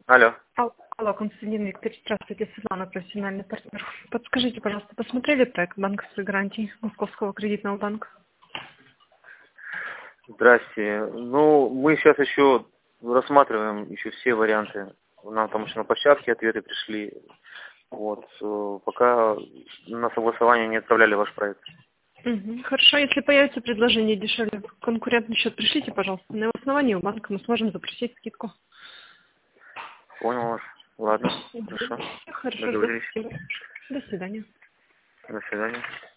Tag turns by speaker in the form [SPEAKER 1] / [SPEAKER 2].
[SPEAKER 1] Алло.
[SPEAKER 2] Алло, Константин Викторович, здравствуйте, Светлана, профессиональный партнер. Подскажите, пожалуйста, посмотрели проект банковской гарантии Московского кредитного банка?
[SPEAKER 1] Здрасте. Ну, мы сейчас еще рассматриваем еще все варианты. Нам там еще на площадке ответы пришли. Вот. Пока на согласование не отправляли ваш проект.
[SPEAKER 2] Хорошо, если появится предложение дешевле, конкурентный счет пришлите, пожалуйста. На его основании у банка мы сможем запросить скидку.
[SPEAKER 1] Понял вас. Ладно, хорошо.
[SPEAKER 2] Хорошо,
[SPEAKER 1] Договорились.
[SPEAKER 2] спасибо. До свидания.
[SPEAKER 1] До свидания.